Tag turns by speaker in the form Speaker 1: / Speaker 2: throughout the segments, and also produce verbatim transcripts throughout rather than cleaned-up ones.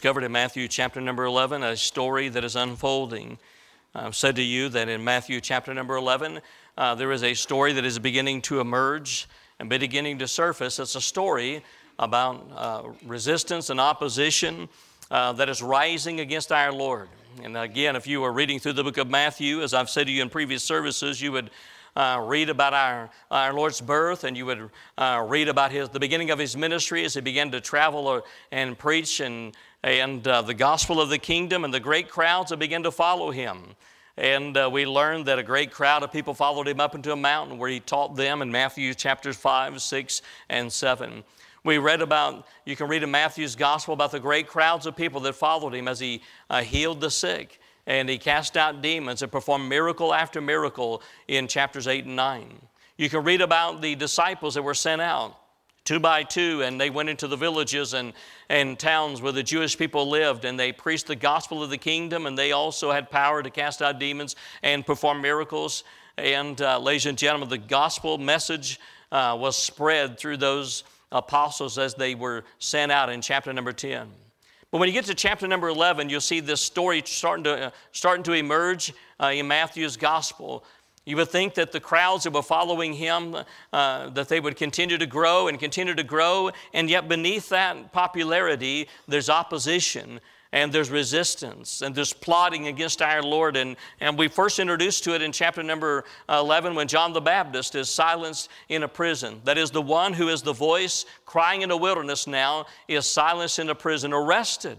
Speaker 1: discovered in Matthew chapter number eleven a story that is unfolding. I've said to you that in Matthew chapter number eleven, uh, there is a story that is beginning to emerge and beginning to surface. It's a story about uh, resistance and opposition uh, that is rising against our Lord. And again, if you were reading through the book of Matthew, as I've said to you in previous services, you would Uh, read about our, our Lord's birth, and you would uh, read about his, the beginning of his ministry as he began to travel or, and preach and, and uh, the gospel of the kingdom, and the great crowds that began to follow him. And uh, we learned that a great crowd of people followed him up into a mountain where he taught them in Matthew chapters five, six, and seven. We read about, you can read in Matthew's gospel about the great crowds of people that followed him as he uh, healed the sick. And he cast out demons and performed miracle after miracle in chapters eight and nine. You can read about the disciples that were sent out two by two, and they went into the villages and, and towns where the Jewish people lived, and they preached the gospel of the kingdom, and they also had power to cast out demons and perform miracles. And uh, ladies and gentlemen, the gospel message uh, was spread through those apostles as they were sent out in chapter number ten. But when you get to chapter number eleven, you'll see this story starting to, uh, starting to emerge uh, in Matthew's gospel. You would think that the crowds that were following him, uh, that they would continue to grow and continue to grow, and yet beneath that popularity, there's opposition, and there's resistance, and there's plotting against our Lord. And, and we first introduced to it in chapter number eleven when John the Baptist is silenced in a prison. That is, the one who is the voice crying in the wilderness now is silenced in a prison, arrested,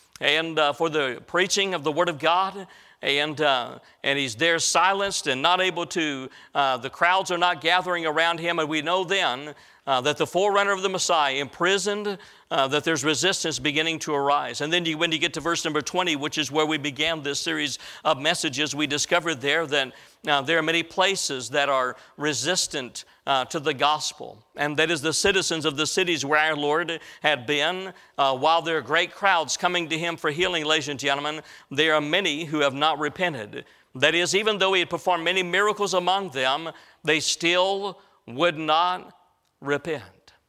Speaker 1: and uh, for the preaching of the Word of God. And, uh, and he's there silenced and not able to, uh, the crowds are not gathering around him. And we know then uh, that the forerunner of the Messiah, imprisoned, uh, that there's resistance beginning to arise. And then you, when you get to verse number twenty, which is where we began this series of messages, we discovered there that uh, there are many places that are resistant uh, to the gospel. And that is the citizens of the cities where our Lord had been. Uh, while there are great crowds coming to him for healing, ladies and gentlemen, there are many who have not repented. That is, even though he had performed many miracles among them, they still would not repent.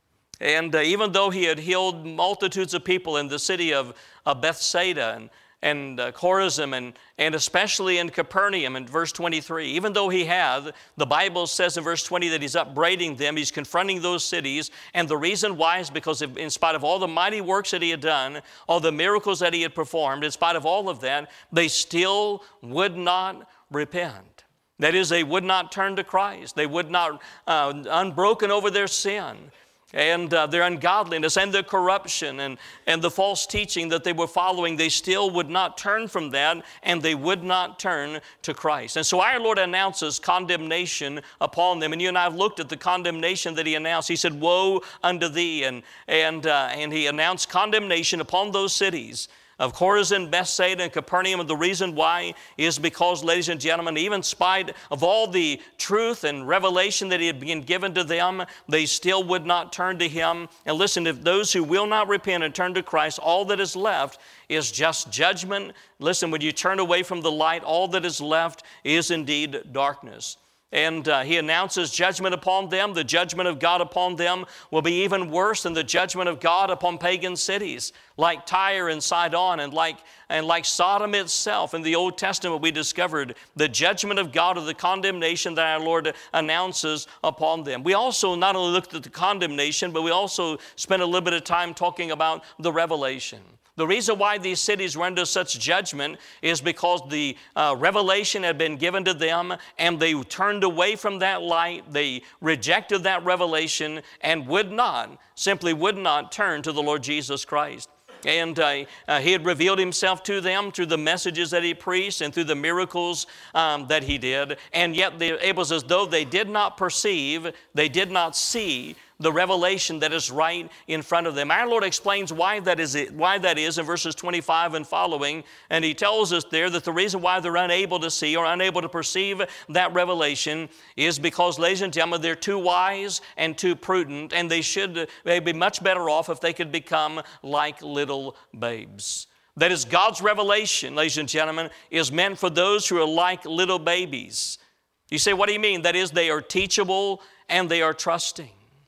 Speaker 1: And uh, even though he had healed multitudes of people in the city of, of Bethsaida and, and uh, Chorazin and, and especially in Capernaum in verse twenty-three, even though he had, the Bible says in verse twenty that he's upbraiding them, he's confronting those cities, and the reason why is because of, in spite of all the mighty works that he had done, all the miracles that he had performed, in spite of all of that, they still would not repent. That is, they would not turn to Christ. They would not, uh, unbroken over their sin and uh, their ungodliness and their corruption and, and the false teaching that they were following, they still would not turn from that, and they would not turn to Christ. And so our Lord announces condemnation upon them. And you and I have looked at the condemnation that he announced. He said, "Woe unto thee," and, and, uh, and he announced condemnation upon those cities of Chorazin, Bethsaida, and Capernaum. And the reason why is because, ladies and gentlemen, even in spite of all the truth and revelation that he had been given to them, they still would not turn to him. And listen, if those who will not repent and turn to Christ, all that is left is just judgment. Listen, when you turn away from the light, all that is left is indeed darkness. And uh, he announces judgment upon them. The judgment of God upon them will be even worse than the judgment of God upon pagan cities like Tyre and Sidon and like, and like Sodom itself. In the Old Testament, we discovered the judgment of God, of the condemnation that our Lord announces upon them. We also not only looked at the condemnation, but we also spent a little bit of time talking about the revelation. The reason why these cities were under such judgment is because the uh, revelation had been given to them, and they turned away from that light. They rejected that revelation and would not, simply would not turn to the Lord Jesus Christ. And uh, uh, he had revealed himself to them through the messages that he preached and through the miracles um, that he did. And yet they, it was as though they did not perceive, they did not see the revelation that is right in front of them. Our Lord explains why that is, why that is in verses twenty-five and following. And he tells us there that the reason why they're unable to see or unable to perceive that revelation is because, ladies and gentlemen, they're too wise and too prudent, and they should they'd be much better off if they could become like little babes. That is, God's revelation, ladies and gentlemen, is meant for those who are like little babies. You say, what do you mean? That is, they are teachable and they are trusting.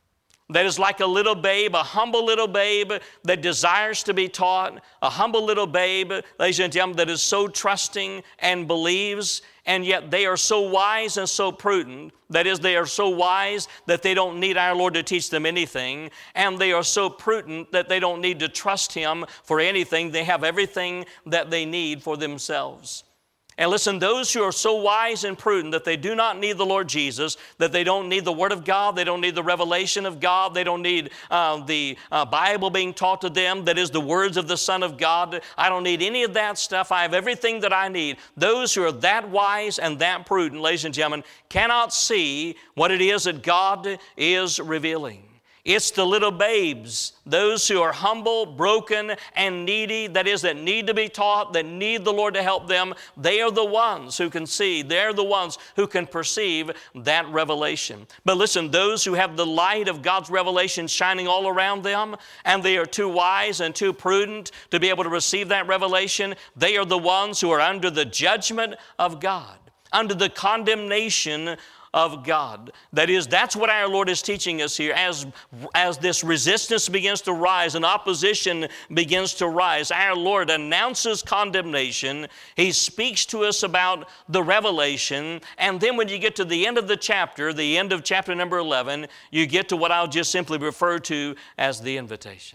Speaker 1: that is like a little babe, a humble little babe that desires to be taught, a humble little babe, ladies and gentlemen, that is so trusting and believes, and yet they are so wise and so prudent. That is, they are so wise that they don't need our Lord to teach them anything, and they are so prudent that they don't need to trust Him for anything. They have everything that they need for themselves. And listen, those who are so wise and prudent that they do not need the Lord Jesus, that they don't need the Word of God, they don't need the revelation of God, they don't need uh, the uh, Bible being taught to them, that is the words of the Son of God. I don't need any of that stuff. I have everything that I need. Those who are that wise and that prudent, ladies and gentlemen, cannot see what it is that God is revealing. It's the little babes, those who are humble, broken, and needy, that is, that need to be taught, that need the Lord to help them. They are the ones who can see. They're the ones who can perceive that revelation. But listen, those who have the light of God's revelation shining all around them, and they are too wise and too prudent to be able to receive that revelation, they are the ones who are under the judgment of God, under the condemnation of God. That is, that's what our Lord is teaching us here. As, as this resistance begins to rise and opposition begins to rise, our Lord announces condemnation. He speaks to us about the revelation. And then when you get to the end of the chapter, the end of chapter number eleven, you get to what I'll just simply refer to as the invitation.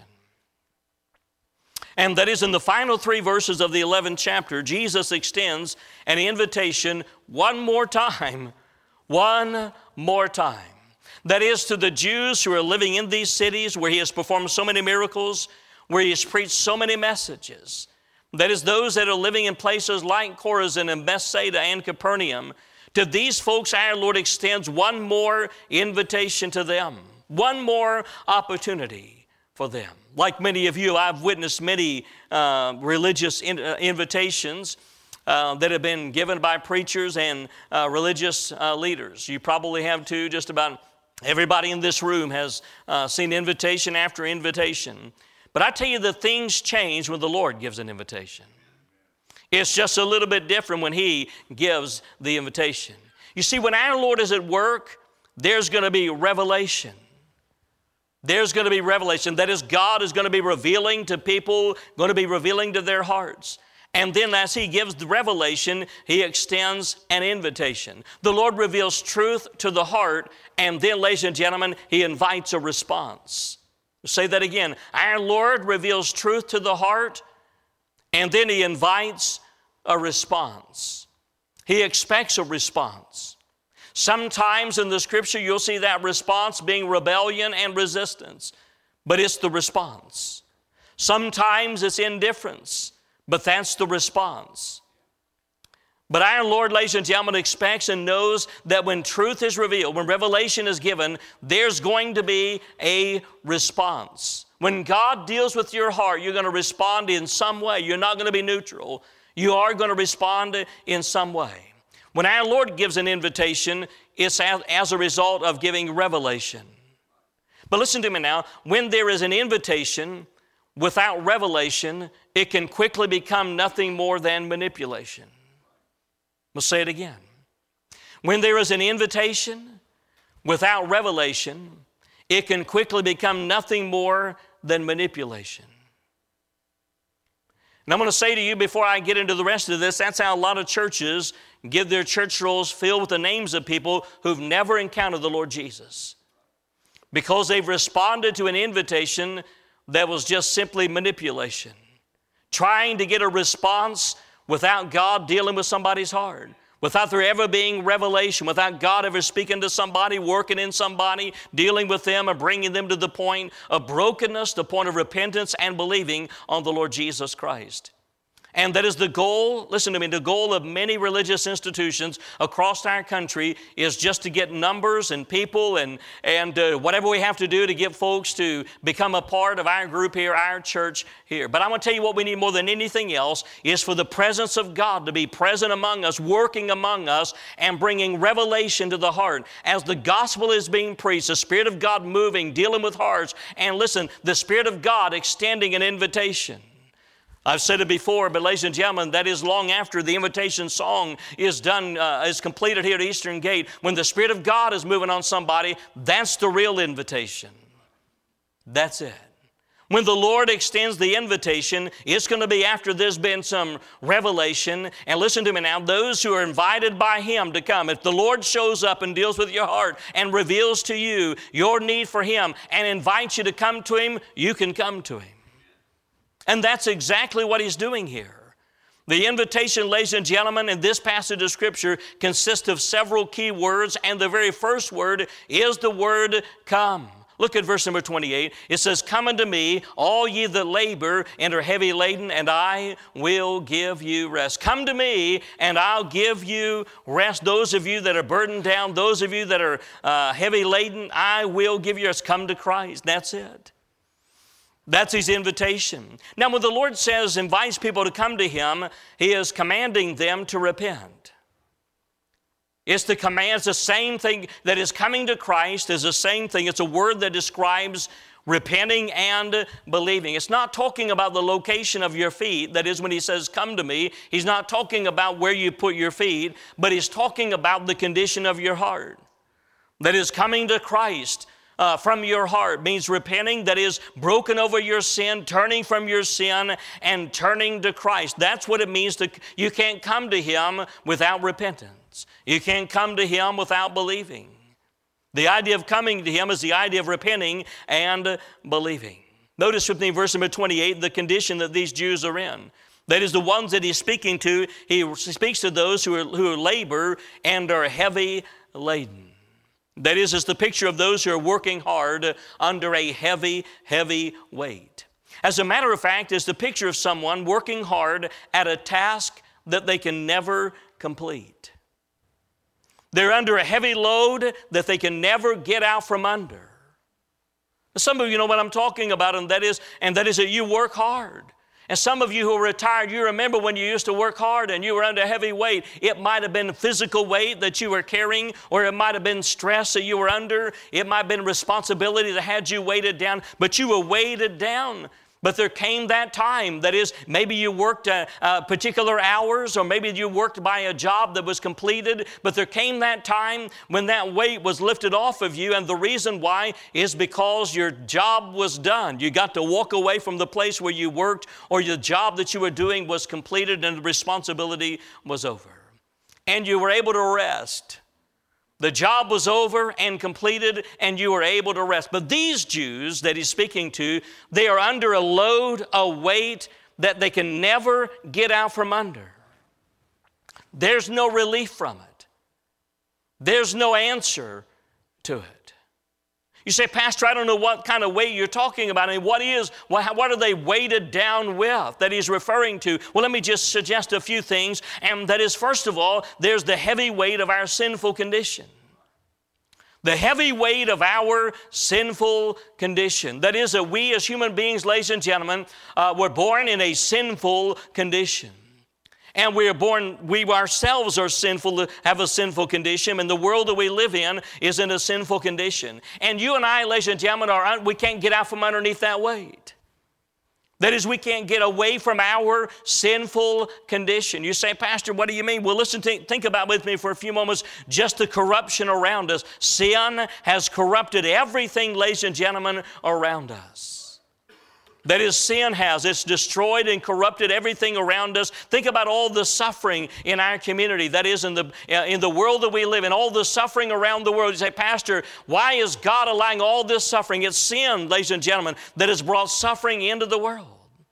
Speaker 1: And that is, in the final three verses of the eleventh chapter, Jesus extends an invitation one more time. One more time. That is, to the Jews who are living in these cities where He has performed so many miracles, where He has preached so many messages. That is, those that are living in places like Chorazin and Bethsaida and Capernaum. To these folks, our Lord extends one more invitation to them, one more opportunity for them. Like many of you, I've witnessed many uh, religious in, uh, invitations Uh, that have been given by preachers and uh, religious uh, leaders. You probably have too. Just about everybody in this room has uh, seen invitation after invitation. But I tell you, the things change when the Lord gives an invitation. It's just a little bit different when He gives the invitation. You see, when our Lord is at work, there's going to be revelation. There's going to be revelation. That is, God is going to be revealing to people, going to be revealing to their hearts. And then as He gives the revelation, He extends an invitation. The Lord reveals truth to the heart, and then, ladies and gentlemen, He invites a response. Say that again. Our Lord reveals truth to the heart, and then He invites a response. He expects a response. Sometimes in the Scripture, you'll see that response being rebellion and resistance, but it's the response. Sometimes it's indifference, but that's the response. But our Lord, ladies and gentlemen, expects and knows that when truth is revealed, when revelation is given, there's going to be a response. When God deals with your heart, you're going to respond in some way. You're not going to be neutral. You are going to respond in some way. When our Lord gives an invitation, it's as a result of giving revelation. But listen to me now. When there is an invitation without revelation, it can quickly become nothing more than manipulation. We'll say it again. When there is an invitation without revelation, it can quickly become nothing more than manipulation. And I'm going to say to you before I get into the rest of this, that's how a lot of churches give their church rolls filled with the names of people who've never encountered the Lord Jesus. Because they've responded to an invitation that was just simply manipulation. Trying to get a response without God dealing with somebody's heart. Without there ever being revelation. Without God ever speaking to somebody, working in somebody, dealing with them and bringing them to the point of brokenness, the point of repentance and believing on the Lord Jesus Christ. And that is the goal, listen to me, the goal of many religious institutions across our country is just to get numbers and people and, and uh, whatever we have to do to get folks to become a part of our group here, our church here. But I want to tell you what we need more than anything else is for the presence of God to be present among us, working among us, and bringing revelation to the heart. As the gospel is being preached, the Spirit of God moving, dealing with hearts, and listen, the Spirit of God extending an invitation. I've said it before, but ladies and gentlemen, that is long after the invitation song is done, uh, is completed here at Eastern Gate. When the Spirit of God is moving on somebody, that's the real invitation. That's it. When the Lord extends the invitation, it's going to be after there's been some revelation. And listen to me now, those who are invited by Him to come, if the Lord shows up and deals with your heart and reveals to you your need for Him and invites you to come to Him, you can come to Him. And that's exactly what He's doing here. The invitation, ladies and gentlemen, in this passage of Scripture consists of several key words, and the very first word is the word come. Look at verse number twenty-eight. It says, "Come unto me, all ye that labor and are heavy laden, and I will give you rest." Come to me, and I'll give you rest. Those of you that are burdened down, those of you that are uh, heavy laden, I will give you rest. Come to Christ. That's it. That's His invitation. Now, when the Lord says, invites people to come to Him, He is commanding them to repent. It's the command, it's the same thing that is coming to Christ is the same thing. It's a word that describes repenting and believing. It's not talking about the location of your feet. That is, when He says, come to me, He's not talking about where you put your feet, but He's talking about the condition of your heart. That is, coming to Christ uh, from your heart means repenting, that is, broken over your sin, turning from your sin, and turning to Christ. That's what it means to, you can't come to Him without repentance. You can't come to Him without believing. The idea of coming to Him is the idea of repenting and believing. Notice with me verse number twenty-eight, the condition that these Jews are in. That is the ones that He's speaking to. He speaks to those who, are, who labor and are heavy laden. That is, it's the picture of those who are working hard under a heavy, heavy weight. As a matter of fact, it's the picture of someone working hard at a task that they can never complete. They're under a heavy load that they can never get out from under. Some of you know what I'm talking about, and that is, and that is that you work hard. And some of you who are retired, you remember when you used to work hard and you were under heavy weight. It might have been physical weight that you were carrying, or it might have been stress that you were under. It might have been responsibility that had you weighted down, but you were weighted down. But there came that time, that is, maybe you worked uh, uh, particular hours, or maybe you worked by a job that was completed, but there came that time when that weight was lifted off of you, and the reason why is because your job was done. You got to walk away from the place where you worked, or the job that you were doing was completed and the responsibility was over. And you were able to rest. The job was over and completed, and you were able to rest. But these Jews that He's speaking to, they are under a load, a weight that they can never get out from under. There's no relief from it. There's no answer to it. You say, Pastor, I don't know what kind of weight you're talking about. I mean, what is, what are they weighted down with that He's referring to? Well, let me just suggest a few things. And that is, first of all, there's the heavy weight of our sinful condition. The heavy weight of our sinful condition. That is, that we as human beings, ladies and gentlemen, uh, were born in a sinful condition. And we are born, we ourselves are sinful, have a sinful condition, and the world that we live in is in a sinful condition. And you and I, ladies and gentlemen, are, we can't get out from underneath that weight. That is, we can't get away from our sinful condition. You say, Pastor, what do you mean? Well, listen, to, think about with me for a few moments just the corruption around us. Sin has corrupted everything, ladies and gentlemen, around us. That is, sin has. It's destroyed and corrupted everything around us. Think about all the suffering in our community. That is, in the, uh, in the world that we live in, all the suffering around the world. You say, Pastor, why is God allowing all this suffering? It's sin, ladies and gentlemen, that has brought suffering into the world.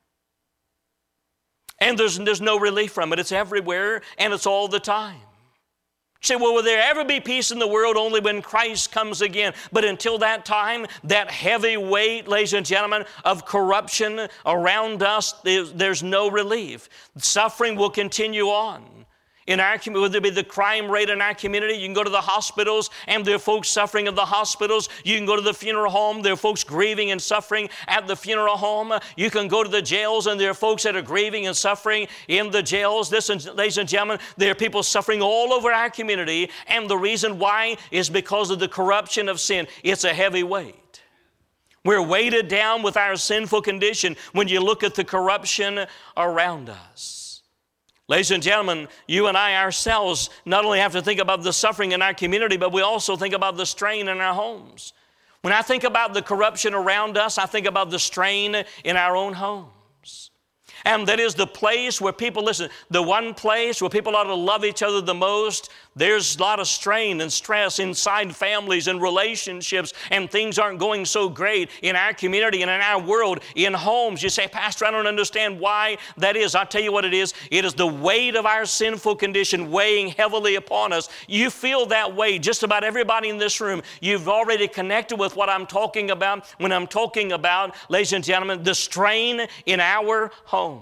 Speaker 1: And there's, there's no relief from it. It's everywhere, and it's all the time. You say, well, will there ever be peace in the world? Only when Christ comes again. But until that time, that heavy weight, ladies and gentlemen, of corruption around us, there's no relief. Suffering will continue on. In our community, whether it be the crime rate in our community, you can go to the hospitals and there are folks suffering in the hospitals. You can go to the funeral home, there are folks grieving and suffering at the funeral home. You can go to the jails and there are folks that are grieving and suffering in the jails. Listen, ladies and gentlemen, there are people suffering all over our community, and the reason why is because of the corruption of sin. It's a heavy weight. We're weighted down with our sinful condition when you look at the corruption around us. Ladies and gentlemen, you and I ourselves not only have to think about the suffering in our community, but we also think about the strain in our homes. When I think about the corruption around us, I think about the strain in our own homes. And that is the place where people, listen, the one place where people ought to love each other the most. There's a lot of strain and stress inside families and relationships, and things aren't going so great in our community and in our world, in homes. You say, Pastor, I don't understand why that is. I'll tell you what it is. It is the weight of our sinful condition weighing heavily upon us. You feel that way. Just about everybody in this room, you've already connected with what I'm talking about when I'm talking about, ladies and gentlemen, the strain in our home.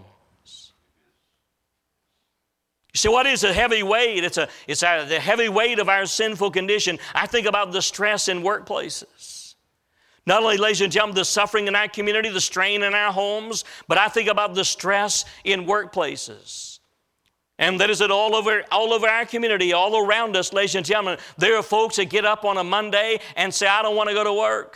Speaker 1: You say, what is a heavy weight? It's, a, it's a, the heavy weight of our sinful condition. I think about the stress in workplaces. Not only, ladies and gentlemen, the suffering in our community, the strain in our homes, but I think about the stress in workplaces. And that is it all over, all over our community, all around us, ladies and gentlemen. There are folks that get up on a Monday and say, I don't want to go to work.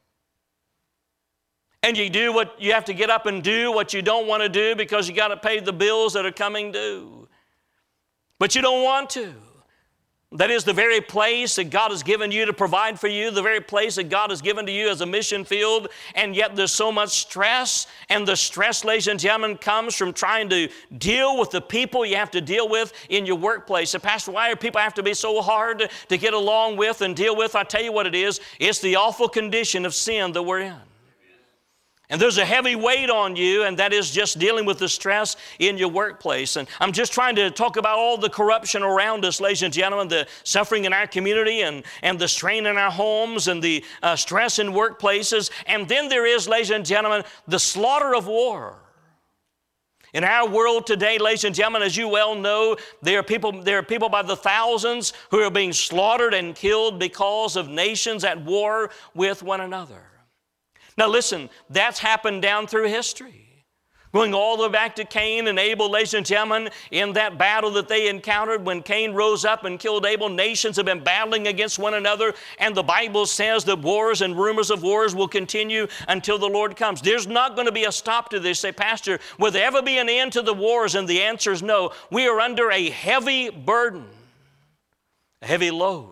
Speaker 1: And you do what you have to get up and do what you don't want to do because you got to pay the bills that are coming due. But you don't want to. That is the very place that God has given you to provide for you, the very place that God has given to you as a mission field, and yet there's so much stress, and the stress, ladies and gentlemen, comes from trying to deal with the people you have to deal with in your workplace. And Pastor, why do people have to be so hard to get along with and deal with? I tell you what it is. It's the awful condition of sin that we're in. And there's a heavy weight on you, and that is just dealing with the stress in your workplace. And I'm just trying to talk about all the corruption around us, ladies and gentlemen, the suffering in our community and, and the strain in our homes and the uh, stress in workplaces. And then there is, ladies and gentlemen, the slaughter of war. In our world today, ladies and gentlemen, as you well know, there are people, there are people by the thousands who are being slaughtered and killed because of nations at war with one another. Now listen, that's happened down through history. Going all the way back to Cain and Abel, ladies and gentlemen, in that battle that they encountered when Cain rose up and killed Abel, nations have been battling against one another, and the Bible says that wars and rumors of wars will continue until the Lord comes. There's not going to be a stop to this. Say, Pastor, will there ever be an end to the wars? And the answer is no. We are under a heavy burden, a heavy load.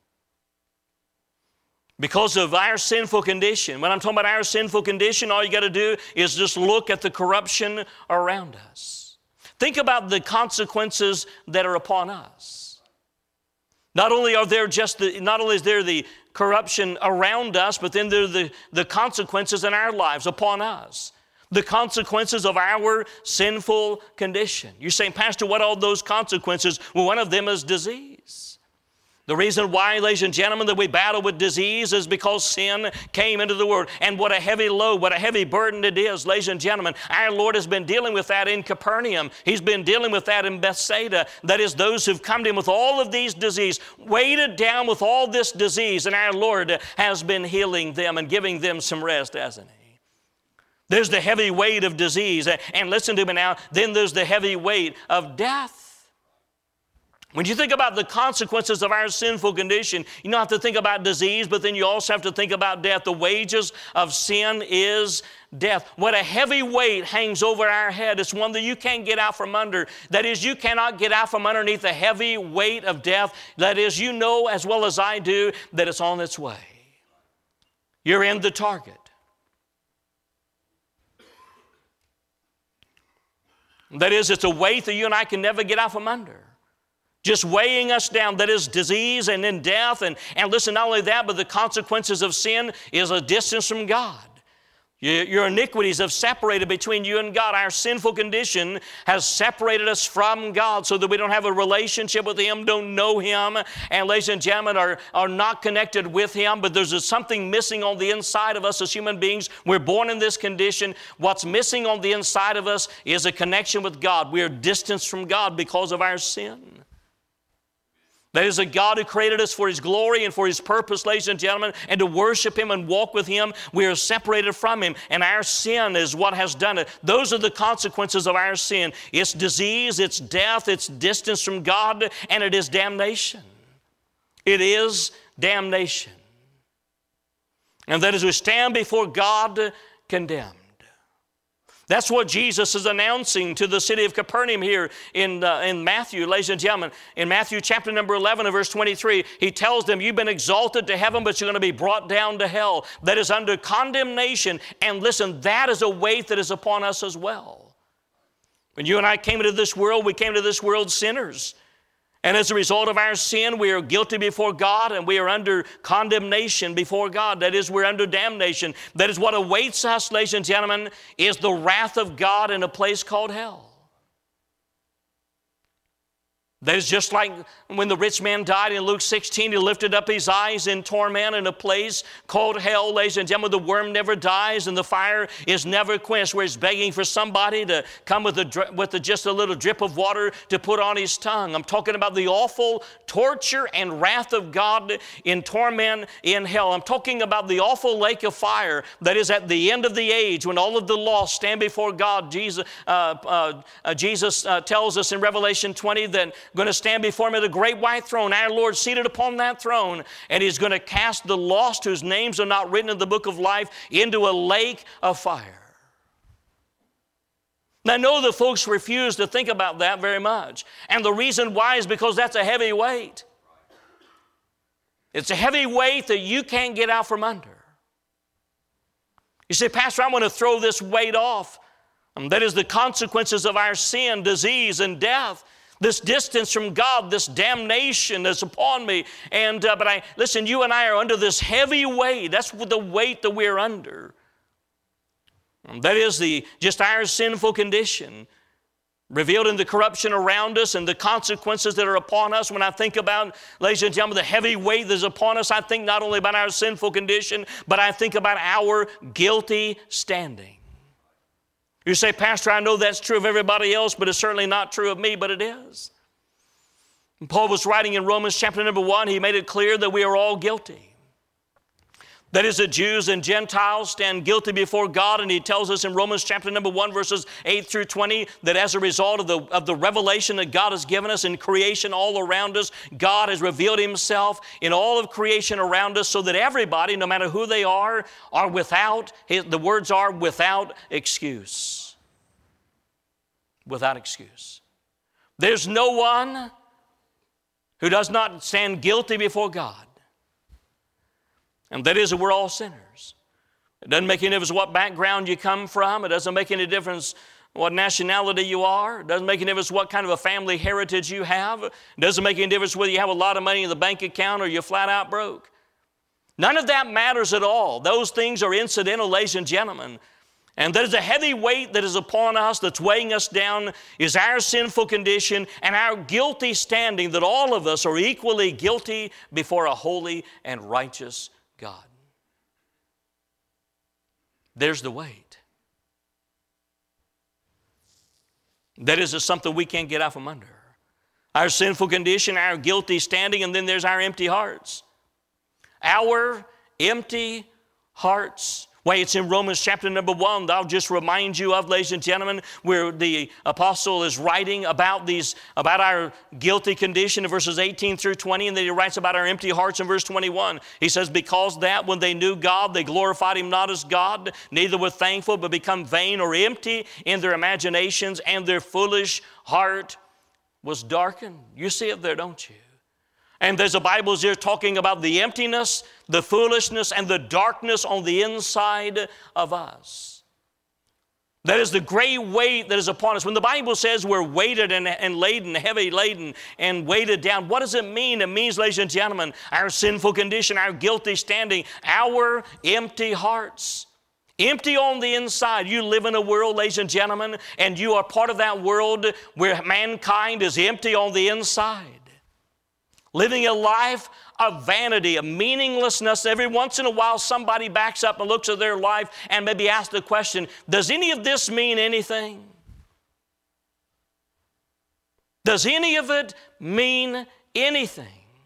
Speaker 1: Because of our sinful condition. When I'm talking about our sinful condition, all you got to do is just look at the corruption around us. Think about the consequences that are upon us. Not only are there just the, not only is there the corruption around us, but then there are the, the consequences in our lives upon us. The consequences of our sinful condition. You're saying, Pastor, what are all those consequences? Well, one of them is disease. The reason why, ladies and gentlemen, that we battle with disease is because sin came into the world. And what a heavy load, what a heavy burden it is, ladies and gentlemen. Our Lord has been dealing with that in Capernaum. He's been dealing with that in Bethsaida. That is, those who've come to Him with all of these disease, weighted down with all this disease, and our Lord has been healing them and giving them some rest, hasn't He? There's the heavy weight of disease. And listen to me now, then there's the heavy weight of death. When you think about the consequences of our sinful condition, you don't have to think about disease, but then you also have to think about death. The wages of sin is death. What a heavy weight hangs over our head. It's one that you can't get out from under. That is, you cannot get out from underneath the heavy weight of death. That is, you know as well as I do that it's on its way. You're in the target. That is, it's a weight that you and I can never get out from under. Just weighing us down. That is disease and then death. And, and listen, not only that, but the consequences of sin is a distance from God. Your, your iniquities have separated between you and God. Our sinful condition has separated us from God so that we don't have a relationship with Him, don't know Him, and ladies and gentlemen, are, are not connected with Him. But there's something missing on the inside of us as human beings. We're born in this condition. What's missing on the inside of us is a connection with God. We are distanced from God because of our sin. That is a God who created us for His glory and for His purpose, ladies and gentlemen, and to worship Him and walk with Him. We are separated from Him, and our sin is what has done it. Those are the consequences of our sin. It's disease, it's death, it's distance from God, and it is damnation. It is damnation. And that is we stand before God condemned. That's what Jesus is announcing to the city of Capernaum here in, uh, in Matthew, ladies and gentlemen. In Matthew chapter number eleven and verse twenty-three, he tells them, you've been exalted to heaven, but you're going to be brought down to hell. That is under condemnation. And listen, that is a weight that is upon us as well. When you and I came into this world, we came to this world sinners. And as a result of our sin, we are guilty before God, and we are under condemnation before God. That is, we're under damnation. That is what awaits us, ladies and gentlemen, is the wrath of God in a place called hell. That is just like when the rich man died in Luke sixteen, he lifted up his eyes in torment in a place called hell. Ladies and gentlemen, the worm never dies and the fire is never quenched, where he's begging for somebody to come with, a, with a, just a little drip of water to put on his tongue. I'm talking about the awful torture and wrath of God in torment in hell. I'm talking about the awful lake of fire that is at the end of the age, when all of the lost stand before God. Jesus, uh, uh, uh, Jesus uh, tells us in Revelation twenty that going to stand before him at a great white throne, our Lord seated upon that throne, and he's going to cast the lost whose names are not written in the book of life into a lake of fire. Now, I know the folks refuse to think about that very much, and the reason why is because that's a heavy weight. It's a heavy weight that you can't get out from under. You say, Pastor, I want to throw this weight off. Um, that is the consequences of our sin, disease, and death. This distance from God, this damnation that's upon me. And, uh, but I, listen, you and I are under this heavy weight. That's the weight that we're under. And that is the, just our sinful condition, revealed in the corruption around us and the consequences that are upon us. When I think about, ladies and gentlemen, the heavy weight that is upon us, I think not only about our sinful condition, but I think about our guilty standing. You say, Pastor, I know that's true of everybody else, but it's certainly not true of me, but it is. And Paul was writing in Romans chapter number one, he made it clear that we are all guilty. That is, that Jews and Gentiles stand guilty before God, and he tells us in Romans chapter number one, verses eight through twenty, that as a result of the, of the revelation that God has given us in creation all around us, God has revealed himself in all of creation around us, so that everybody, no matter who they are, are without, the words are without excuse. Without excuse. There's no one who does not stand guilty before God. And that is that we're all sinners. It doesn't make any difference what background you come from. It doesn't make any difference what nationality you are. It doesn't make any difference what kind of a family heritage you have. It doesn't make any difference whether you have a lot of money in the bank account or you're flat out broke. None of that matters at all. Those things are incidental, ladies and gentlemen. And there is a heavy weight that is upon us, that's weighing us down, is our sinful condition and our guilty standing, that all of us are equally guilty before a holy and righteous God. There's the weight. That is something we can't get out from under. Our sinful condition, our guilty standing, and then there's our empty hearts. Our empty hearts. Why, it's in Romans chapter number one that I'll just remind you of, ladies and gentlemen, where the apostle is writing about these, about our guilty condition in verses eighteen through twenty, and then he writes about our empty hearts in verse twenty-one. He says, because that when they knew God, they glorified him not as God, neither were thankful, but become vain or empty in their imaginations, and their foolish heart was darkened. You see it there, don't you? And there's a Bible here talking about the emptiness, the foolishness, and the darkness on the inside of us. That is the great weight that is upon us. When the Bible says we're weighted and, and laden, heavy laden, and weighted down, what does it mean? It means, ladies and gentlemen, our sinful condition, our guilty standing, our empty hearts. Empty on the inside. You live in a world, ladies and gentlemen, and you are part of that world where mankind is empty on the inside. Living a life of vanity, of meaninglessness. Every once in a while, somebody backs up and looks at their life and maybe asks the question, does any of this mean anything? Does any of it mean anything?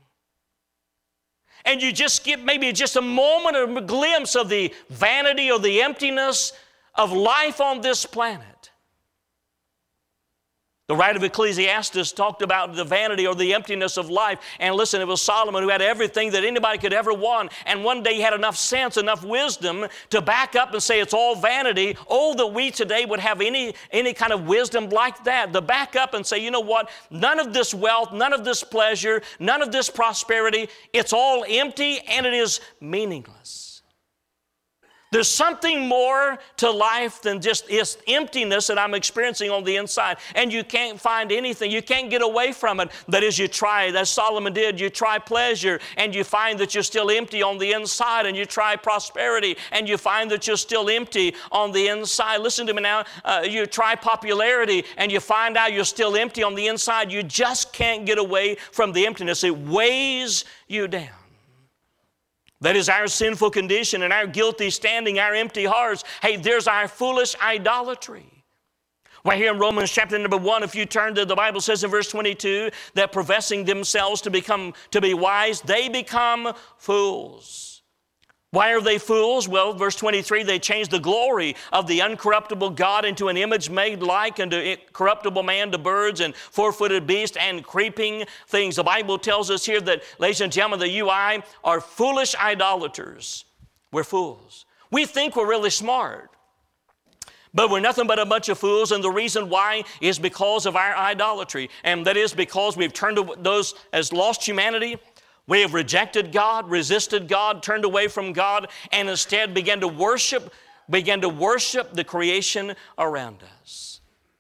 Speaker 1: And you just get maybe just a moment or a glimpse of the vanity or the emptiness of life on this planet. The writer of Ecclesiastes talked about the vanity or the emptiness of life. And listen, it was Solomon who had everything that anybody could ever want. And one day he had enough sense, enough wisdom to back up and say it's all vanity. Oh, that we today would have any, any kind of wisdom like that. To back up and say, you know what? None of this wealth, none of this pleasure, none of this prosperity, it's all empty and it is meaningless. There's something more to life than just this emptiness that I'm experiencing on the inside. And you can't find anything. You can't get away from it. That is, you try, as Solomon did, you try pleasure and you find that you're still empty on the inside. And you try prosperity and you find that you're still empty on the inside. Listen to me now. Uh, you try popularity and you find out you're still empty on the inside. You just can't get away from the emptiness. It weighs you down. That is our sinful condition and our guilty standing, our empty hearts. Hey, there's our foolish idolatry. Right here in Romans chapter number one, if you turn to the Bible says in verse twenty-two that professing themselves to become to be wise, they become fools. Why are they fools? Well, verse twenty-three, they changed the glory of the uncorruptible God into an image made like unto corruptible man, to birds and four-footed beasts and creeping things. The Bible tells us here that, ladies and gentlemen, that you and I are foolish idolaters. We're fools. We think we're really smart, but we're nothing but a bunch of fools, and the reason why is because of our idolatry, and that is because we've turned to those as lost humanity. We have rejected God, resisted God, turned away from God, and instead began to worship, began to worship the creation around us.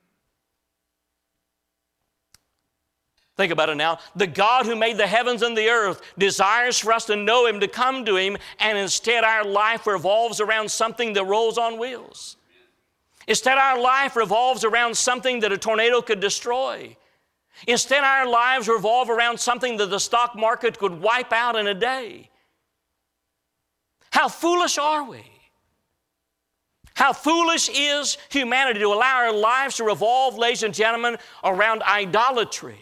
Speaker 1: Think about it now. The God who made the heavens and the earth desires for us to know Him, to come to Him, and instead our life revolves around something that rolls on wheels. Instead our life revolves around something that a tornado could destroy. Instead, our lives revolve around something that the stock market could wipe out in a day. How foolish are we? How foolish is humanity to allow our lives to revolve, ladies and gentlemen, around idolatry.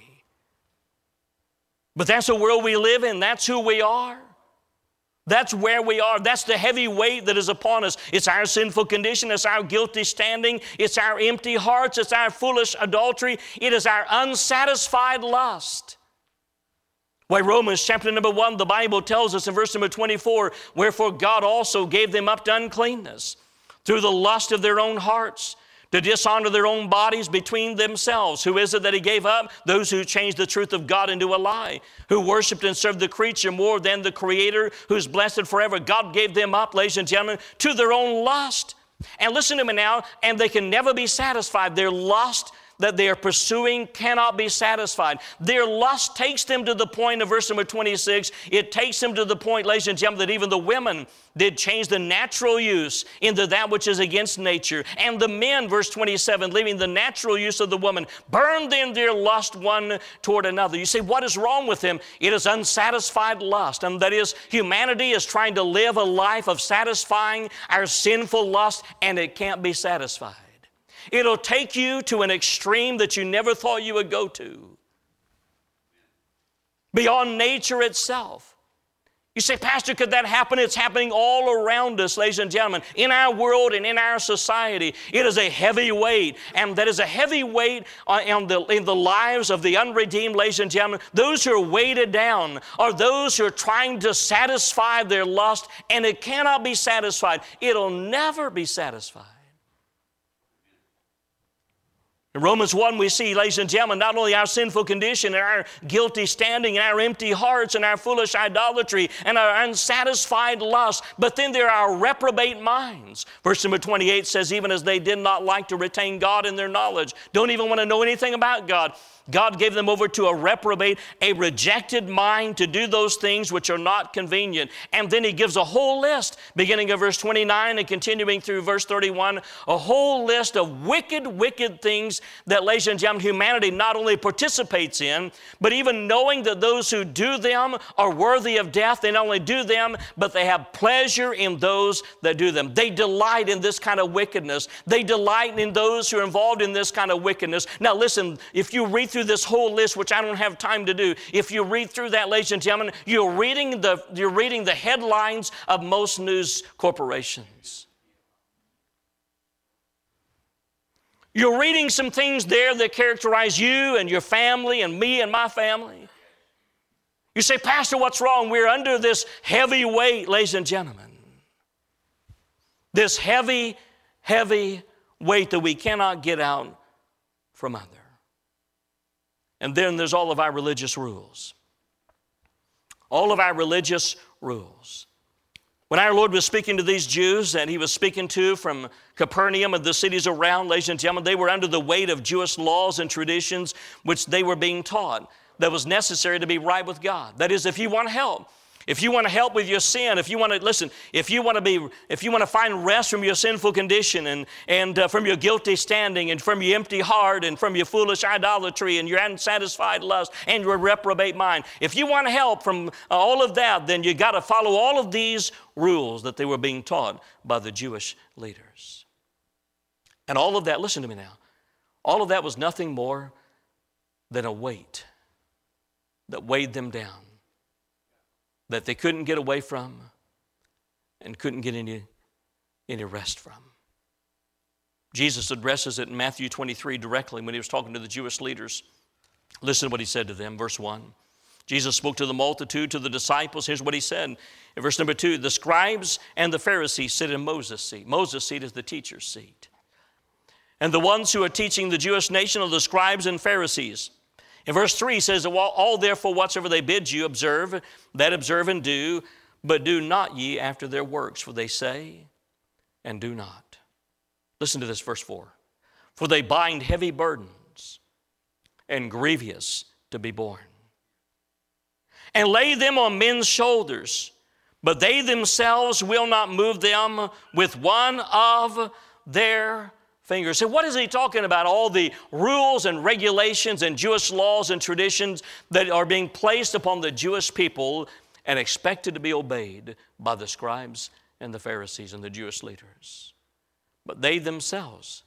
Speaker 1: But that's the world we live in. That's who we are. That's where we are. That's the heavy weight that is upon us. It's our sinful condition. It's our guilty standing. It's our empty hearts. It's our foolish adultery. It is our unsatisfied lust. Why, Romans chapter number one, the Bible tells us in verse number twenty-four, wherefore God also gave them up to uncleanness through the lust of their own hearts, to dishonor their own bodies between themselves. Who is it that He gave up? Those who changed the truth of God into a lie, who worshiped and served the creature more than the Creator, who's blessed forever. God gave them up, ladies and gentlemen, to their own lust. And listen to me now, and they can never be satisfied. Their lust that they are pursuing cannot be satisfied. Their lust takes them to the point of verse number twenty-six. It takes them to the point, ladies and gentlemen, that even the women did change the natural use into that which is against nature. And the men, verse twenty-seven, leaving the natural use of the woman, burned in their lust one toward another. You say, what is wrong with them? It is unsatisfied lust. And that is, humanity is trying to live a life of satisfying our sinful lust, and it can't be satisfied. It'll take you to an extreme that you never thought you would go to. Beyond nature itself. You say, Pastor, could that happen? It's happening all around us, ladies and gentlemen, in our world and in our society. It is a heavy weight, and that is a heavy weight on the, in the lives of the unredeemed, ladies and gentlemen. Those who are weighted down are those who are trying to satisfy their lust, and it cannot be satisfied. It'll never be satisfied. In Romans one, we see, ladies and gentlemen, not only our sinful condition and our guilty standing and our empty hearts and our foolish idolatry and our unsatisfied lust, but then there are our reprobate minds. Verse number twenty-eight says, even as they did not like to retain God in their knowledge, don't even want to know anything about God, God gave them over to a reprobate, a rejected mind to do those things which are not convenient. And then He gives a whole list, beginning of verse twenty-nine and continuing through verse thirty-one, a whole list of wicked, wicked things that, ladies and gentlemen, humanity not only participates in, but even knowing that those who do them are worthy of death. They not only do them, but they have pleasure in those that do them. They delight in this kind of wickedness. They delight in those who are involved in this kind of wickedness. Now listen, if you read through this whole list, which I don't have time to do, if you read through that, ladies and gentlemen, you're reading the, you're reading the headlines of most news corporations. You're reading some things there that characterize you and your family and me and my family. You say, Pastor, what's wrong? We're under this heavy weight, ladies and gentlemen. This heavy, heavy weight that we cannot get out from under. And then there's all of our religious rules. All of our religious rules. When our Lord was speaking to these Jews that he was speaking to from Capernaum and the cities around, ladies and gentlemen, they were under the weight of Jewish laws and traditions which they were being taught that was necessary to be right with God. That is, if you want help, if you want to help with your sin, if you want to, listen, if you want to be, if you want to find rest from your sinful condition and, and uh, from your guilty standing and from your empty heart and from your foolish idolatry and your unsatisfied lust and your reprobate mind, if you want help from uh, all of that, then you got to follow all of these rules that they were being taught by the Jewish leaders. And all of that, listen to me now, all of that was nothing more than a weight that weighed them down, that they couldn't get away from and couldn't get any, any rest from. Jesus addresses it in Matthew twenty-three directly when he was talking to the Jewish leaders. Listen to what he said to them, verse one. Jesus spoke to the multitude, to the disciples. Here's what he said in verse number two. The scribes and the Pharisees sit in Moses' seat. Moses' seat is the teacher's seat. And the ones who are teaching the Jewish nation are the scribes and Pharisees. In verse three, he says, all therefore whatsoever they bid you, observe, that observe and do, but do not ye after their works, for they say and do not. Listen to this, verse four. For they bind heavy burdens and grievous to be borne, and lay them on men's shoulders, but they themselves will not move them with one of their fingers. So what is he talking about? All the rules and regulations and Jewish laws and traditions that are being placed upon the Jewish people and expected to be obeyed by the scribes and the Pharisees and the Jewish leaders. But they themselves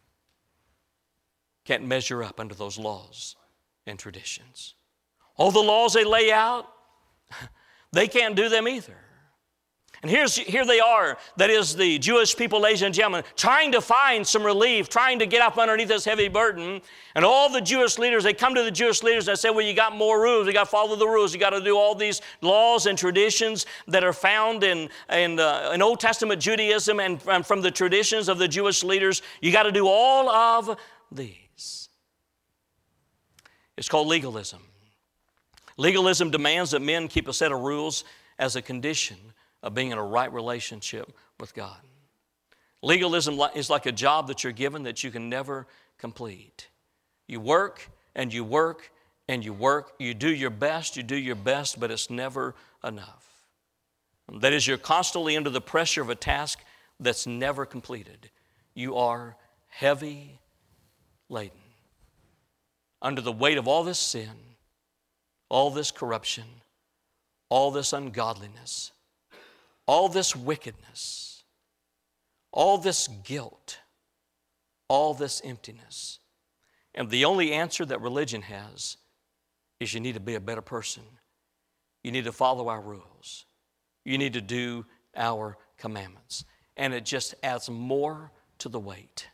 Speaker 1: can't measure up under those laws and traditions. All the laws they lay out, they can't do them either. And here's, here they are, that is the Jewish people, ladies and gentlemen, trying to find some relief, trying to get up underneath this heavy burden. And all the Jewish leaders, they come to the Jewish leaders and say, well, you got more rules. You got to follow the rules. You got to do all these laws and traditions that are found in, in, uh, in Old Testament Judaism and from, from the traditions of the Jewish leaders. You got to do all of these. It's called legalism. Legalism demands that men keep a set of rules as a condition of being in a right relationship with God. Legalism is like a job that you're given that you can never complete. You work and you work and you work. You do your best, you do your best, but it's never enough. That is, you're constantly under the pressure of a task that's never completed. You are heavy laden under the weight of all this sin, all this corruption, all this ungodliness, all this wickedness, all this guilt, all this emptiness. And the only answer that religion has is you need to be a better person. You need to follow our rules. You need to do our commandments. And it just adds more to the weight.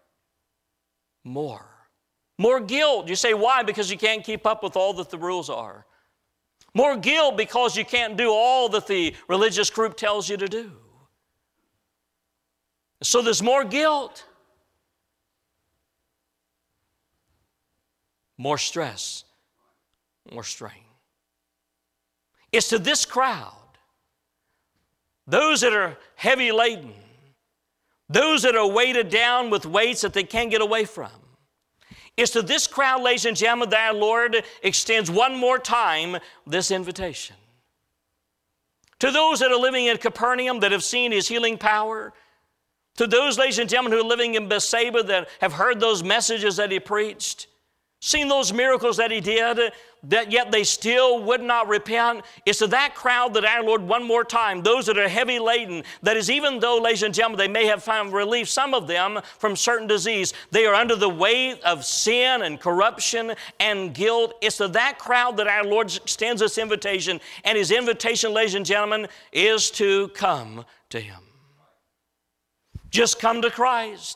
Speaker 1: More. More guilt. You say, why? Because you can't keep up with all that the rules are. More guilt because you can't do all that the religious group tells you to do. So there's more guilt. More stress. More strain. It's to this crowd, those that are heavy laden, those that are weighted down with weights that they can't get away from. It's to this crowd, ladies and gentlemen, that our Lord extends one more time this invitation. To those that are living in Capernaum that have seen His healing power, to those, ladies and gentlemen, who are living in Bethsaida that have heard those messages that He preached, seen those miracles that He did, that yet they still would not repent. It's to that crowd that our Lord, one more time, those that are heavy laden, that is, even though, ladies and gentlemen, they may have found relief, some of them, from certain disease, they are under the weight of sin and corruption and guilt. It's to that crowd that our Lord extends this invitation, and His invitation, ladies and gentlemen, is to come to Him. Just come to Christ.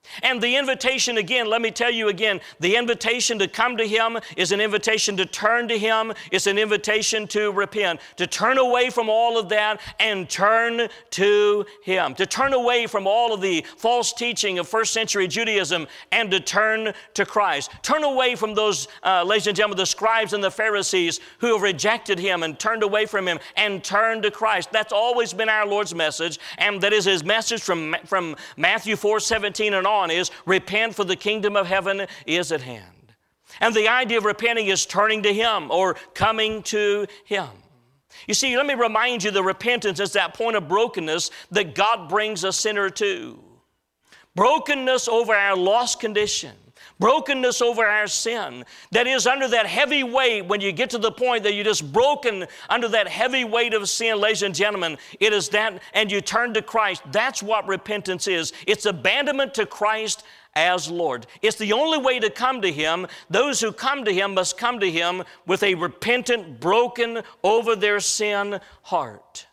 Speaker 1: And the invitation, again, let me tell you again, the invitation to come to Him is an invitation to turn to Him. It's an invitation to repent, to turn away from all of that and turn to Him, to turn away from all of the false teaching of first century Judaism and to turn to Christ. Turn away from those, uh, ladies and gentlemen, the scribes and the Pharisees who have rejected Him and turned away from Him and turn to Christ. That's always been our Lord's message, and that is His message from, from Matthew four seventeen and on. On is repent, for the kingdom of heaven is at hand. And the idea of repenting is turning to Him or coming to Him. You see, let me remind you that repentance is that point of brokenness that God brings a sinner to. Brokenness over our lost condition. Brokenness over our sin. That is, under that heavy weight, when you get to the point that you're just broken under that heavy weight of sin, ladies and gentlemen, it is that, and you turn to Christ. That's what repentance is. It's abandonment to Christ as Lord. It's the only way to come to Him. Those who come to Him must come to Him with a repentant, broken, over their sin heart.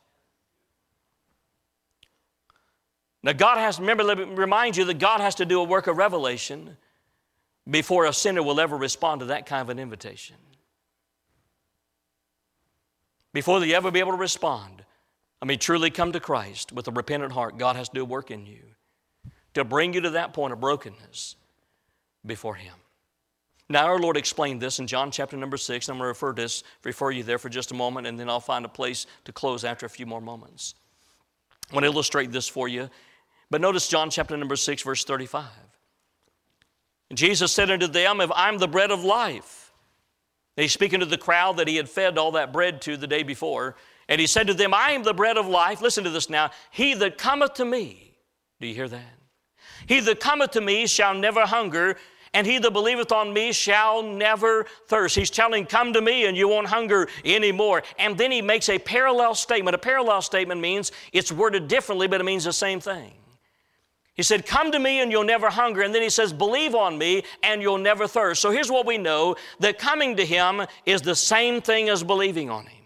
Speaker 1: Now, God has, remember, let me remind you that God has to do a work of revelation before a sinner will ever respond to that kind of an invitation. Before they ever be able to respond, I mean, truly come to Christ with a repentant heart, God has to do a work in you to bring you to that point of brokenness before Him. Now, our Lord explained this in John chapter number six. I'm going to refer to this, refer you there for just a moment, and then I'll find a place to close after a few more moments. I want to illustrate this for you. But notice John chapter number six, verse thirty-five. And Jesus said unto them, if I'm the bread of life. And He's speaking to the crowd that He had fed all that bread to the day before. And He said to them, I am the bread of life. Listen to this now. He that cometh to me. Do you hear that? He that cometh to me shall never hunger, and he that believeth on me shall never thirst. He's telling, come to me and you won't hunger anymore. And then He makes a parallel statement. A parallel statement means it's worded differently, but it means the same thing. He said, come to me and you'll never hunger. And then He says, believe on me and you'll never thirst. So here's what we know, that coming to Him is the same thing as believing on Him.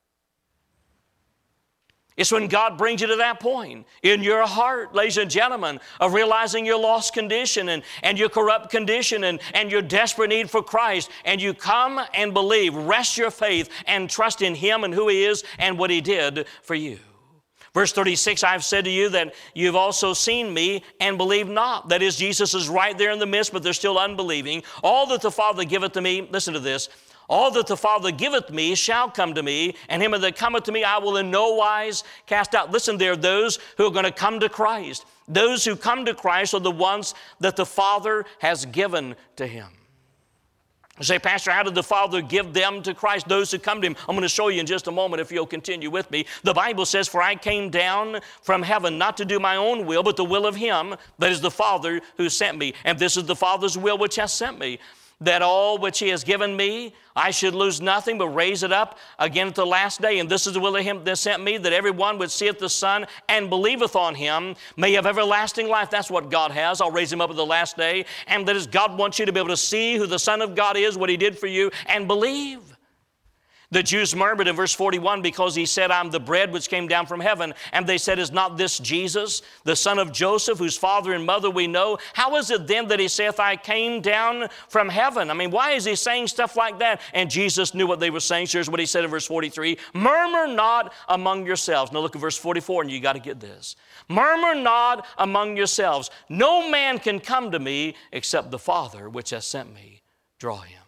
Speaker 1: It's when God brings you to that point in your heart, ladies and gentlemen, of realizing your lost condition and, and your corrupt condition and, and your desperate need for Christ. And you come and believe, rest your faith and trust in Him and who He is and what He did for you. Verse thirty-six, I've said to you that you've also seen me and believe not. That is, Jesus is right there in the midst, but they're still unbelieving. All that the Father giveth to me, listen to this, all that the Father giveth me shall come to me, and him that cometh to me I will in no wise cast out. Listen, there are those who are going to come to Christ. Those who come to Christ are the ones that the Father has given to Him. You say, Pastor, how did the Father give them to Christ, those who come to Him? I'm going to show you in just a moment if you'll continue with me. The Bible says, for I came down from heaven not to do my own will, but the will of Him, that is the Father who sent me. And this is the Father's will which has sent me, that all which He has given me, I should lose nothing, but raise it up again at the last day. And this is the will of Him that sent me, that everyone which seeth the Son and believeth on Him may have everlasting life. That's what God has. I'll raise Him up at the last day. And that is, God wants you to be able to see who the Son of God is, what He did for you, and believe. The Jews murmured in verse forty-one because He said, I'm the bread which came down from heaven. And they said, is not this Jesus, the son of Joseph, whose father and mother we know? How is it then that He saith, I came down from heaven? I mean, why is He saying stuff like that? And Jesus knew what they were saying. So here's what He said in verse forty-three. Murmur not among yourselves. Now look at verse forty-four and you got to get this. Murmur not among yourselves. No man can come to me except the Father which has sent me draw him.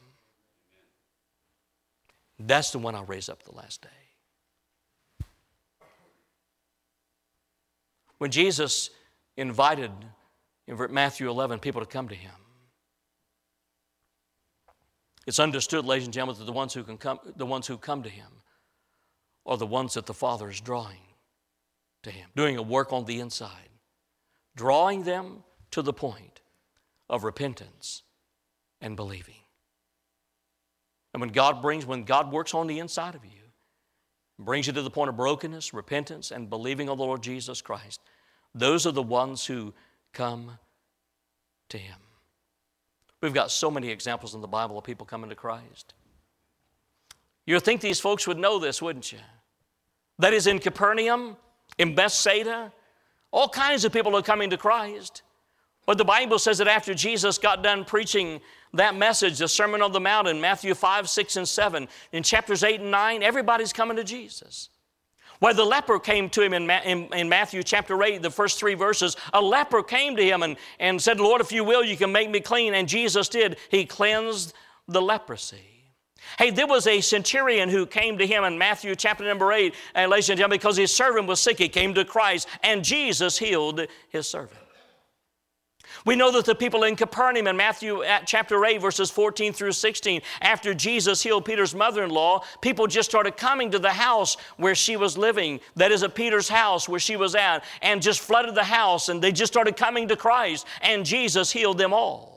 Speaker 1: That's the one I'll raise up the last day. When Jesus invited in Matthew eleven people to come to Him, it's understood, ladies and gentlemen, that the ones who can come, the ones who come to Him are the ones that the Father is drawing to Him, doing a work on the inside, drawing them to the point of repentance and believing. And when God brings, when God works on the inside of you, brings you to the point of brokenness, repentance, and believing on the Lord Jesus Christ, those are the ones who come to Him. We've got so many examples in the Bible of people coming to Christ. You'd think these folks would know this, wouldn't you? That is, in Capernaum, in Bethsaida, all kinds of people are coming to Christ. But the Bible says that after Jesus got done preaching that message, the Sermon on the Mount in Matthew five, six, and seven, in chapters eight and nine, everybody's coming to Jesus. Why the leper came to him in, Ma- in, in Matthew chapter eight, the first three verses, a leper came to him and, and said, Lord, if you will, you can make me clean. And Jesus did. He cleansed the leprosy. Hey, there was a centurion who came to him in Matthew chapter number eight, and ladies and gentlemen, because his servant was sick, he came to Christ, and Jesus healed his servant. We know that the people in Capernaum in Matthew chapter eight, verses fourteen through sixteen, after Jesus healed Peter's mother-in-law, people just started coming to the house where she was living, that is at Peter's house where she was at, and just flooded the house, and they just started coming to Christ, and Jesus healed them all.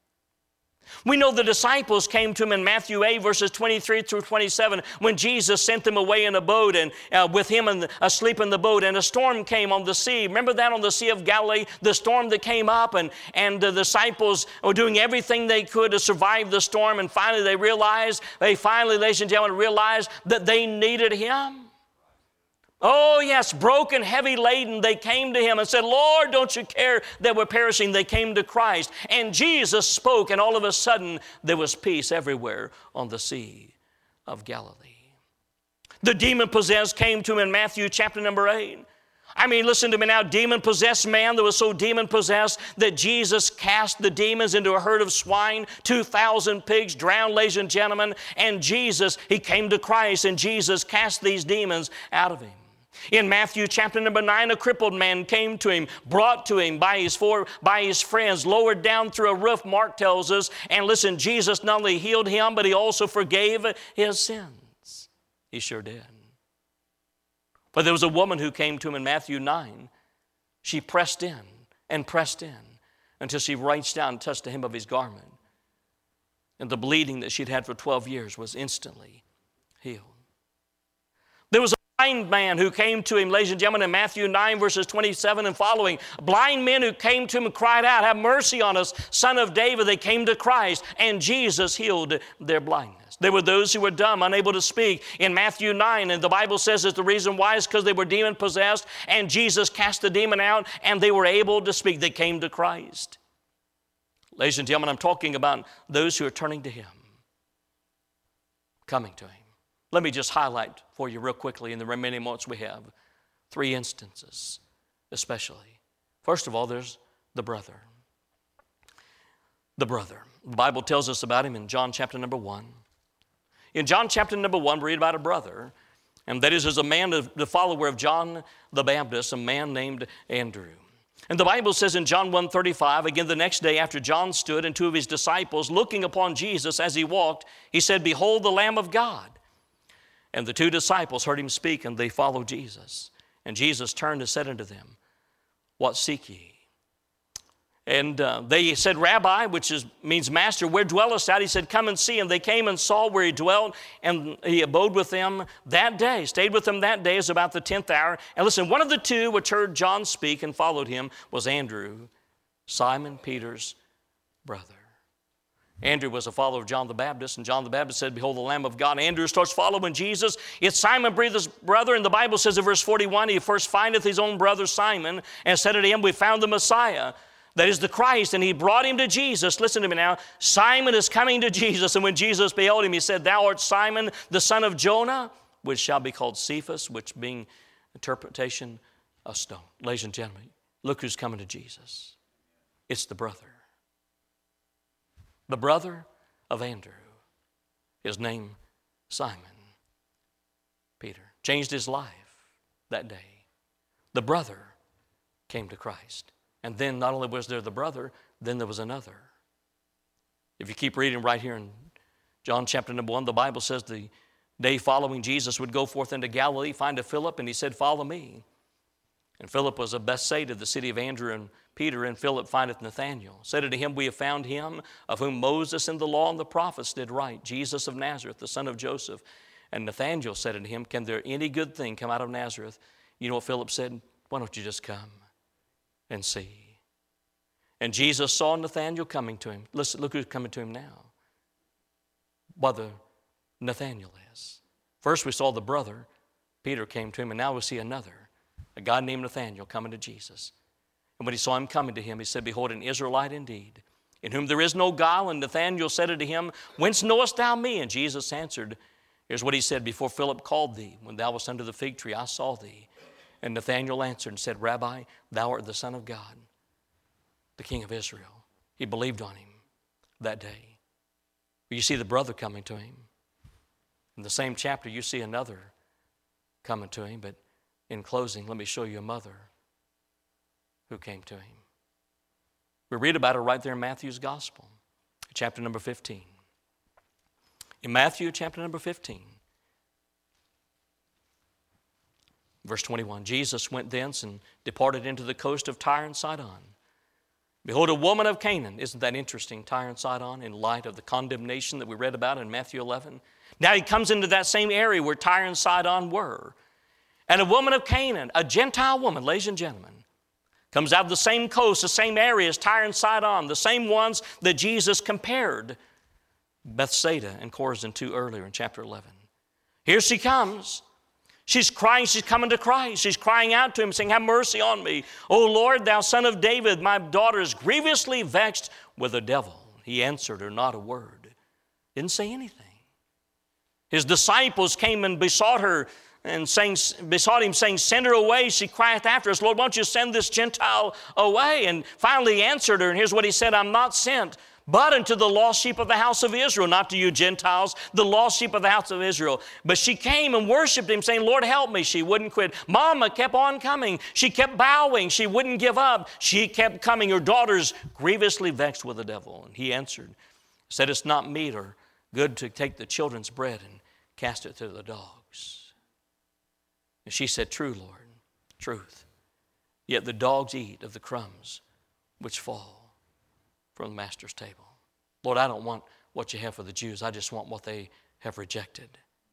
Speaker 1: We know the disciples came to him in Matthew eight, verses twenty-three through twenty-seven, when Jesus sent them away in a boat and uh, with him and asleep in the boat, and a storm came on the sea. Remember that on the Sea of Galilee, the storm that came up, and, and the disciples were doing everything they could to survive the storm, and finally they realized, they finally, ladies and gentlemen, realized that they needed him. Oh, yes, broken, heavy laden, they came to him and said, Lord, don't you care that we're perishing? They came to Christ. And Jesus spoke, and all of a sudden, there was peace everywhere on the Sea of Galilee. The demon-possessed came to him in Matthew chapter number eight. I mean, listen to me now, demon-possessed man that was so demon-possessed that Jesus cast the demons into a herd of swine, two thousand pigs drowned, ladies and gentlemen, and Jesus, he came to Christ, and Jesus cast these demons out of him. In Matthew chapter number nine, a crippled man came to him, brought to him by his, four, by his friends, lowered down through a roof, Mark tells us. And listen, Jesus not only healed him, but he also forgave his sins. He sure did. But there was a woman who came to him in Matthew nine. She pressed in and pressed in until she reached down and touched the hem of his garment. And the bleeding that she'd had for twelve years was instantly healed. There was a blind man who came to him, ladies and gentlemen, in Matthew nine, verses twenty-seven and following. Blind men who came to him and cried out, have mercy on us, Son of David. They came to Christ, and Jesus healed their blindness. There were those who were dumb, unable to speak in Matthew nine, and the Bible says that the reason why is because they were demon-possessed, and Jesus cast the demon out, and they were able to speak. They came to Christ. Ladies and gentlemen, I'm talking about those who are turning to him, coming to him. Let me just highlight for you real quickly in the remaining moments we have three instances especially. First of all, there's the brother. The brother. The Bible tells us about him in John chapter number one. In John chapter number one, we read about a brother, and that is as a man, the follower of John the Baptist, a man named Andrew. And the Bible says in John one thirty-five, again the next day after John stood and two of his disciples, looking upon Jesus as he walked, he said, behold the Lamb of God. And the two disciples heard him speak, and they followed Jesus. And Jesus turned and said unto them, what seek ye? And uh, they said, Rabbi, which is, means master, where dwellest thou? He said, come and see. And they came and saw where he dwelt, and he abode with them that day, stayed with them that day. It was about the tenth hour. And listen, one of the two which heard John speak and followed him was Andrew, Simon Peter's brother. Andrew was a follower of John the Baptist, and John the Baptist said, behold the Lamb of God. Andrew starts following Jesus. It's Simon Peter's brother, and the Bible says in verse forty-one, he first findeth his own brother Simon, and said unto him, we found the Messiah, that is the Christ, and he brought him to Jesus. Listen to me now. Simon is coming to Jesus, and when Jesus beheld him, he said, thou art Simon, the son of Jonah, which shall be called Cephas, which being interpretation, a stone. Ladies and gentlemen, look who's coming to Jesus. It's the brother. The brother of Andrew, his name Simon Peter, changed his life that day. The brother came to Christ. And then not only was there the brother, then there was another. If you keep reading right here in John chapter number one, the Bible says the day following Jesus would go forth into Galilee, find a Philip, and he said, follow me. And Philip was of Bethsaida, the city of Andrew and Peter, and Philip findeth Nathanael. Said unto him, we have found him of whom Moses and the law and the prophets did write, Jesus of Nazareth, the son of Joseph. And Nathanael said unto him, can there any good thing come out of Nazareth? You know what Philip said? Why don't you just come and see? And Jesus saw Nathanael coming to him. Listen, look who's coming to him now. Brother Nathanael is. First we saw the brother, Peter came to him, and now we see another, a guy named Nathanael coming to Jesus. And when he saw him coming to him, he said, Behold, an Israelite indeed, in whom there is no guile. And Nathanael said unto him, Whence knowest thou me? And Jesus answered, Here's what he said, Before Philip called thee, when thou wast under the fig tree, I saw thee. And Nathanael answered and said, Rabbi, thou art the Son of God, the King of Israel. He believed on him that day. You see the brother coming to him. In the same chapter, you see another coming to him. But in closing, let me show you a mother who came to him. We read about her right there in Matthew's Gospel, chapter number fifteen. In Matthew chapter number fifteen, verse twenty-one, Jesus went thence and departed into the coast of Tyre and Sidon. Behold, a woman of Canaan. Isn't that interesting, Tyre and Sidon, in light of the condemnation that we read about in Matthew eleven? Now he comes into that same area where Tyre and Sidon were. And a woman of Canaan, a Gentile woman, ladies and gentlemen, comes out of the same coast, the same area as Tyre and Sidon, the same ones that Jesus compared Bethsaida and Chorazin to earlier in chapter eleven. Here she comes. She's crying, she's coming to Christ. She's crying out to him, saying, Have mercy on me. O Lord, thou son of David, my daughter is grievously vexed with a devil. He answered her not a word. Didn't say anything. His disciples came and besought her and saying, besought him, saying, Send her away. She crieth after us, Lord, won't you send this Gentile away? And finally he answered her, and here's what he said, I'm not sent, but unto the lost sheep of the house of Israel, not to you Gentiles, the lost sheep of the house of Israel. But she came and worshiped him, saying, Lord, help me. She wouldn't quit. Mama kept on coming. She kept bowing. She wouldn't give up. She kept coming. Her daughter's grievously vexed with the devil. And he answered, said, It's not meet or good to take the children's bread and cast it to the dogs. And she said, True, Lord, truth. Yet the dogs eat of the crumbs which fall from the master's table. Lord, I don't want what you have for the Jews. I just want what they have rejected.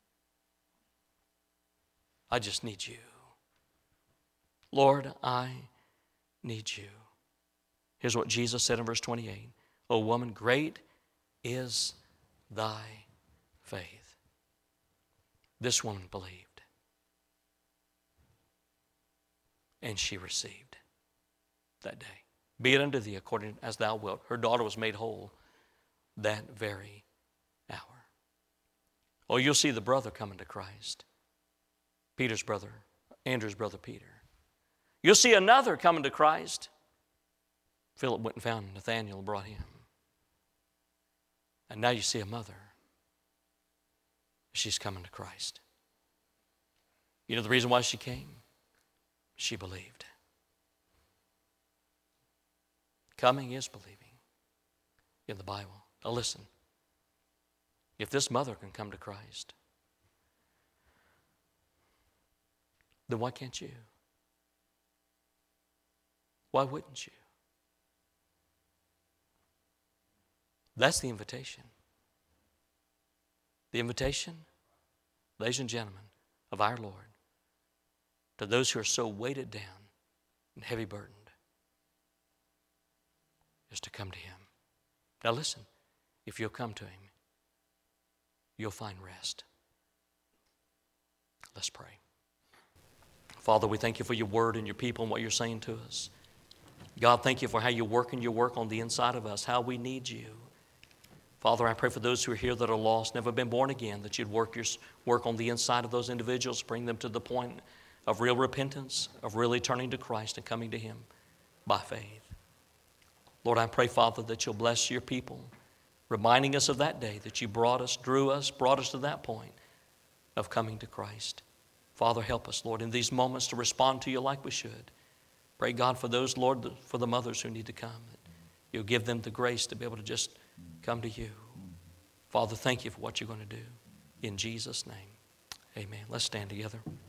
Speaker 1: I just need you. Lord, I need you. Here's what Jesus said in verse twenty-eight. O woman, great is thy faith. This woman believed, and she received that day. Be it unto thee according as thou wilt. Her daughter was made whole that very hour. Oh, you'll see the brother coming to Christ. Peter's brother, Andrew's brother Peter. You'll see another coming to Christ. Philip went and found Nathanael and brought him. And now you see a mother. She's coming to Christ. You know the reason why she came? She believed. Coming is believing in the Bible. Now listen, if this mother can come to Christ, then why can't you? Why wouldn't you? That's the invitation. The invitation, ladies and gentlemen, of our Lord to those who are so weighted down and heavy burdened is to come to him. Now listen, if you'll come to him, you'll find rest. Let's pray. Father, we thank you for your word and your people and what you're saying to us. God, thank you for how you work and your work on the inside of us, how we need you. Father, I pray for those who are here that are lost, never been born again, that you'd work your work on the inside of those individuals, bring them to the point of real repentance, of really turning to Christ and coming to him by faith. Lord, I pray, Father, that you'll bless your people, reminding us of that day that you brought us, drew us, brought us to that point of coming to Christ. Father, help us, Lord, in these moments to respond to you like we should. Pray, God, for those, Lord, for the mothers who need to come, that you'll give them the grace to be able to just come to you. Father, thank you for what you're going to do. In Jesus' name, amen. Let's stand together.